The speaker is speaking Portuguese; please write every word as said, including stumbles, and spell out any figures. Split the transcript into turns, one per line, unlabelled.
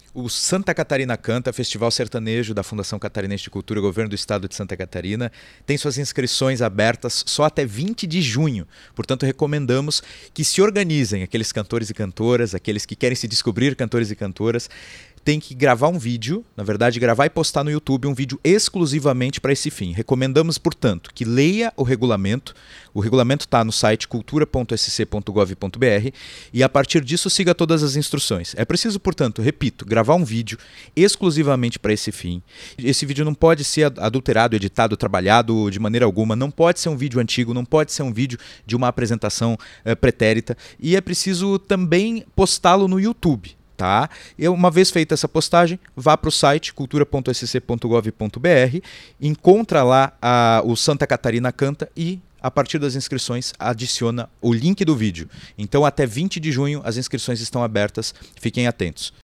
O Santa Catarina Canta, Festival Sertanejo da Fundação Catarinense de Cultura, Governo do Estado de Santa Catarina, tem suas inscrições abertas só até vinte de junho. Portanto, recomendamos que se organizem aqueles cantores e cantoras, aqueles que querem se descobrir cantores e cantoras, tem que gravar um vídeo, na verdade gravar e postar no YouTube um vídeo exclusivamente para esse fim. Recomendamos, portanto, que leia o regulamento. O regulamento está no site cultura ponto s c ponto gov ponto b r e a partir disso siga todas as instruções. É preciso, portanto, repito, gravar um vídeo exclusivamente para esse fim. Esse vídeo não pode ser adulterado, editado, trabalhado de maneira alguma, não pode ser um vídeo antigo, não pode ser um vídeo de uma apresentação uh, pretérita e é preciso também postá-lo no YouTube. Tá? E uma vez feita essa postagem, vá para o site cultura ponto s c ponto gov ponto b r, encontra lá a, o Santa Catarina Canta e, a partir das inscrições, adiciona o link do vídeo. Então, até vinte de junho, as inscrições estão abertas. Fiquem atentos.